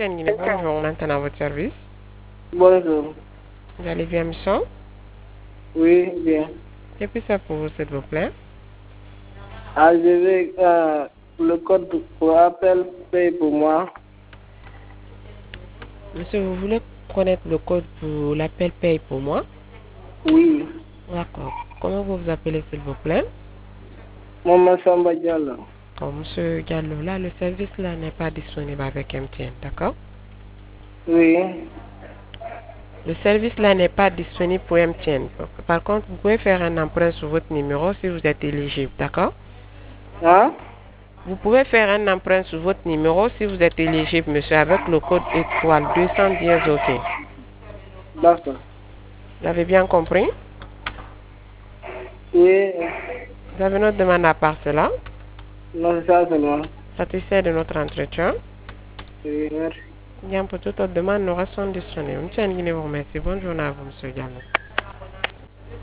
MTN Guinée, bonjour, on entend à votre service. Bonjour. Vous allez bien, monsieur? Oui, bien. Que puis ça pour vous, s'il vous plaît? Ah, je vais le code pour appel paye pour moi. Monsieur, vous voulez connaître le code pour l'appel paye pour moi? Oui. D'accord. Comment vous vous appelez, s'il vous plaît? Maman Samba Diallo. Bon, monsieur Gallo, là, le service là n'est pas disponible avec MTN, d'accord? Oui. Le service là n'est pas disponible pour MTN. Par contre, vous pouvez faire un emprunt sur votre numéro si vous êtes éligible, d'accord? Hein? Vous pouvez faire un emprunt sur votre numéro si vous êtes éligible, monsieur, avec le code étoile 210 OK. D'accord. Vous avez bien compris? Oui. Vous avez notre demande à part cela? Non, c'est ça seulement. Satisfait de notre entretien? Oui, merci. Bien, pour toute autre demande, nous restons disponibles. Monsieur Nguyen vous remercie. Bonne journée à vous, monsieur Diallo.